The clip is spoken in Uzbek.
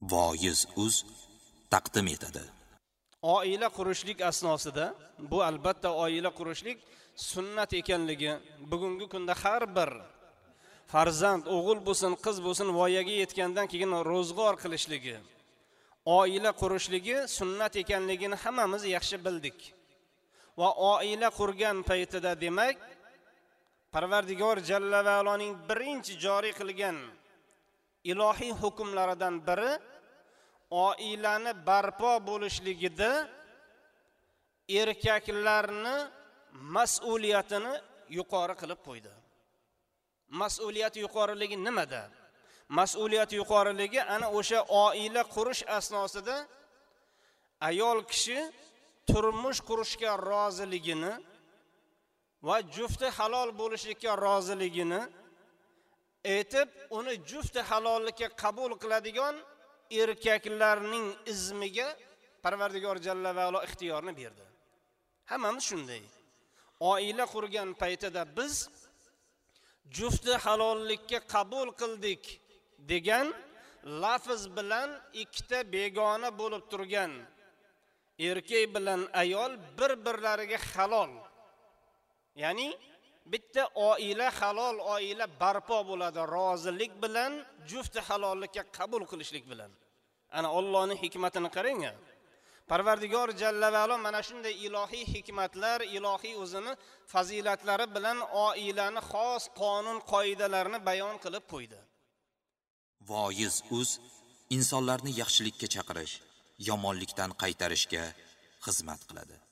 Voiz.uz taqdim etadi. Oila qurishlik asnosida, bu albatta oila qurishlik sunnat ekanligi, bugungi kunda har bir farzand, o'g'il bo'lsin, qiz bo'lsin, voyaga yetgandan keyin ro'zg'or qilishligi, oila qurishligi sunnat ekanligini hammamiz yaxshi bildik. Va oila qurgan paytida demak, Parvardigor Jalla va Aloning birinchi joriy qilgan ilohiy hukmlaridan biri oilani barpo bo'lishligida erkaklarni mas'uliyatini yuqori qilib qo'ydi. Mas'uliyati yuqoriligi nimada? Mas'uliyati yuqoriligi ana o'sha oila qurish asnosida ayol kishi turmush qurishga roziligini va jufti halol bo'lishlikka roziligini aytib, uni jufti halollikka qabul qiladigan erkaklarning izmiga Parvardigor Jalla va Alo ixtiyorni berdi. Hammamiz shunday. Oila qurgan paytida biz jufti halollikka qabul qildik degan lafz bilan ikkita begona bo'lib turgan erkak bilan ayol bir-birlariga halol. Ya'ni bitta oila halol oila barpo bo'ladi rozilik bilan, jufti halollikka qabul qilishlik bilan. Ana Allohning hikmatini qarang. Parvardigor Jalla va Alo mana shunday ilohiy hikmatlar, ilohiy o'zini fazilatlari bilan oilani xos qonun qoidalarini bayon qilib qo'ydi. Voiz.uz insonlarni yaxshilikka chaqirish, yomonlikdan qaytarishga xizmat qiladi.